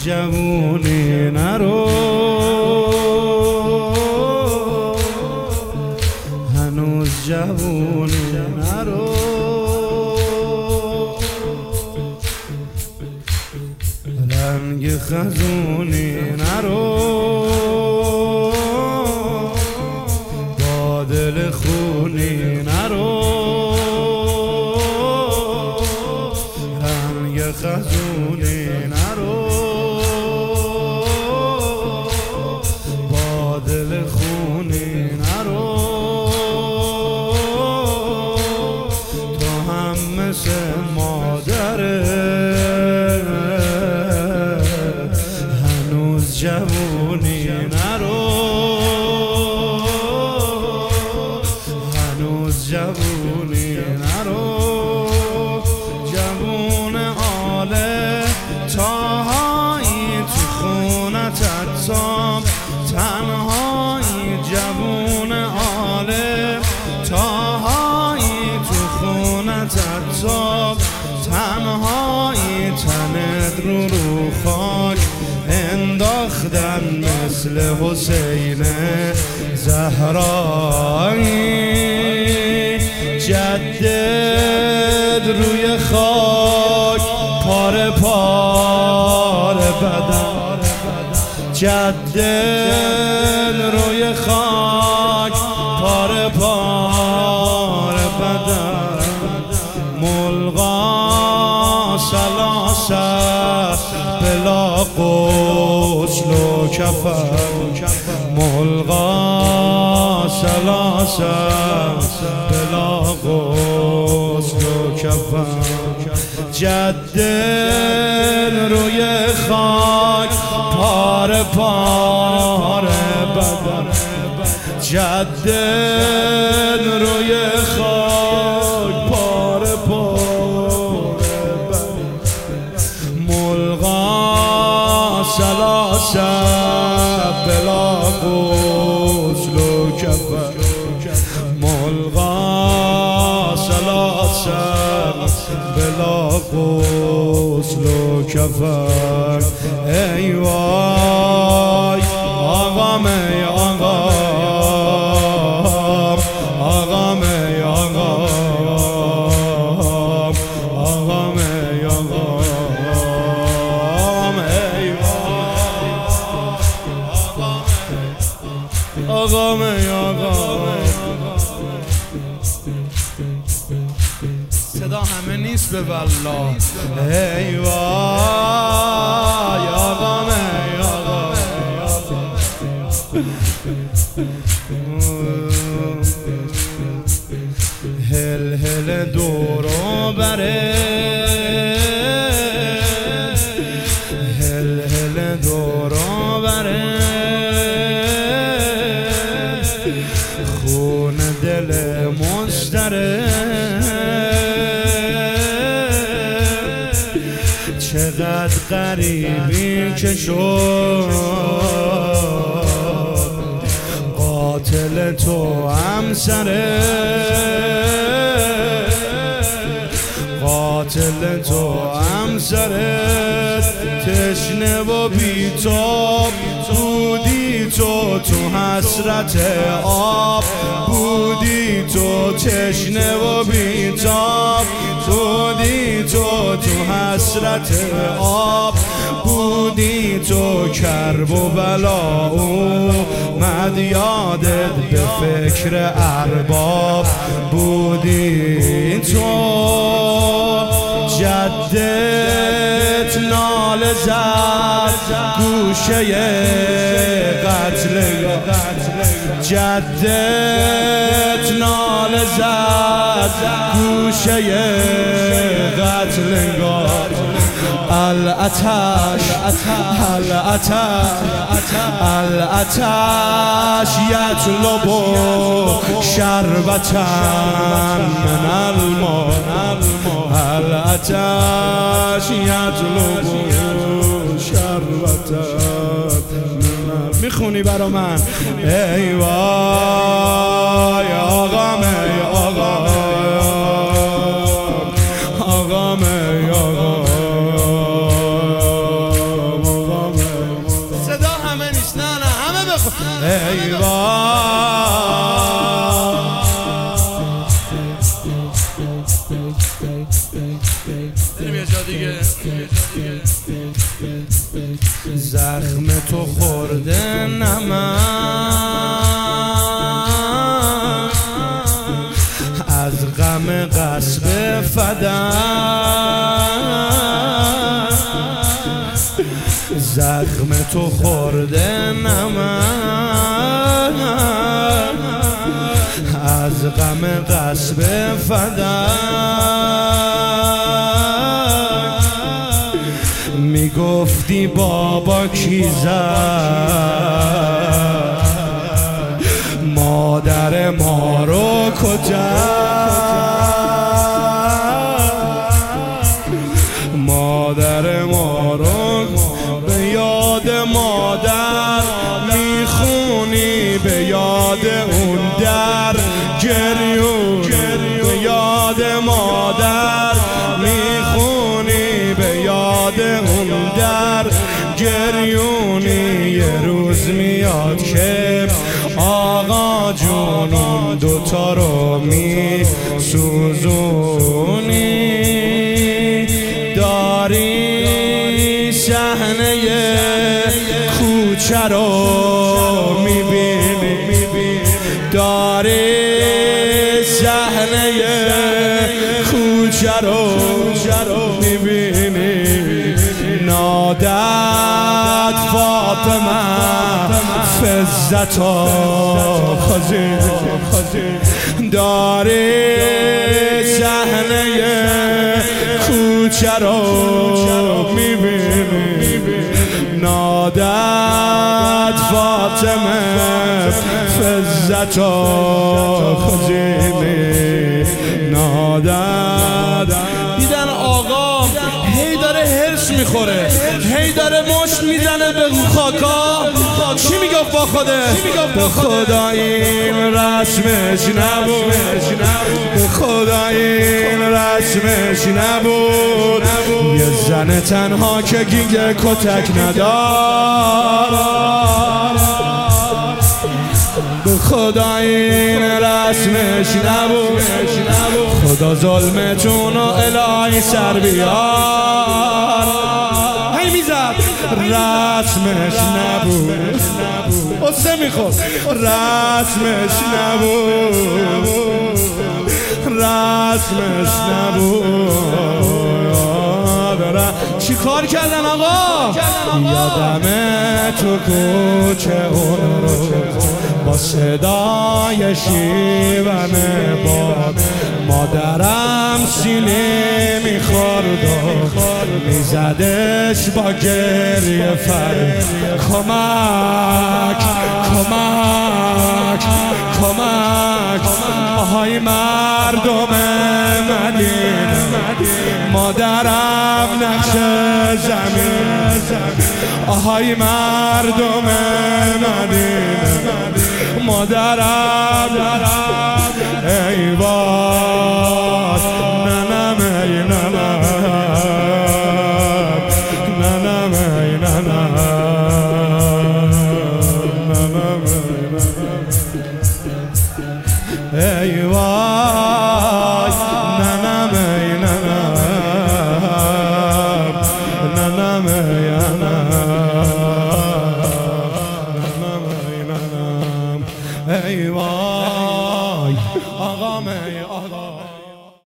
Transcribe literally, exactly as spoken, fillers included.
جوونی نرو، هنوز جوونی نرو، رنگ خزونی نرو، با دل خونی نرو، رنگ خزونی نرو، با دل خونی نرو، تو هم مثل مادره هنوز جوونی نرو، هنوز جوونی نرو، جوون آله تاهایی تو خونت اتام، تنهایی جوون آله تاهایی تو خونت اتام، تنهایی تنت رو رو خاک انداختن مثل حسین زهرایی، جدد روی خاک پاره پاره بدن، جدد روی خاک پاره پاره بدن، ملغا سلاسه بلا غسل و کفن، ملغا سلاسه بلا غسل و کفن، جدد روی خاک پاره پاره بدن، جدد روی خاک پاره پاره بدن، ملغا سلاسه بلا غسل و کفن، ملغا سلاسه بلا غسل و کفن. ای وای آقام ای آقام، آقام ای آقام، آقام ای آقام، ای وای آقام ای آقام. صدا همه نیست به والله. ای وای آقام ای آقام، هل هل دورو بره، هل هل دورو بره، خون دل مستره، چقدر غریبی که شد قاتل تو همسره، قاتل تو همسرت، تشنه و بیتاب بودی تو، تو حسرت آب بودی تو، تشنه و بیتاب بودی تو، تو حسرت آب بودی تو، کرب و بلا اومد یادت به فکر ارباب بودی تو، جدت ناله زد گوشه قتل، جدت ناله زد گوشه قتلگاه، الاتش الاتش الاتش یطلب شربة من الماء، الاتش یطلب شربة من الماء. میخونی برا من؟ ای وای آقام ای آقام، آقام ای آقام، آقام زخم تو خورده نمک از غم غصب فدک، زخم تو خورده نمک از غم غصب فدک. میگفتی بابا کی زد مادر ما رو کجا، مادر ما رو به یاد مادر میخونی، به یاد اون در گریون، به یاد مادر میخونی، به یاد اون در گریونی. یه روز میاد که آقا جون اون دوتا رو میسوزونی، داری صحنه کوچه رو میبینی، داری صحنه کوچه رو میبینی. نادت فاطمه فزتا خزین، داری صحنه کوچه رو میبینی. نادت فاطمه فزتا خزین، نادت. دیدن آقا هی داره هرس میخوره، هی داره مشت میزنه به خاکا. چی میگفت با خوده؟ به خدا این رسمش نبود، به خدا این رسمش نبود. یه زن تنها که گینگ کتک ندار، به خدا این رسمش نبود. خدا ظلمتون و الهی سر بیار. هی میزد رسمش نبود، قصه میخورد رسمش نبود، رسمش نبود. چی کار کردن آقا؟ یادمه تو کوچه اون رو با صدای شیون باد مادرم سینه میخورد و میزدش با گریه فر. کمک کمک کمک، آهای مردم مدینه، مادرم نقش زمین، آهای مردم مدینه، مادرم ای وای ننم ای ننم، ننم ای ننم، ننم ای وای ننم ای ننم، ننم ای ننم، ای وای آقام ای آقا.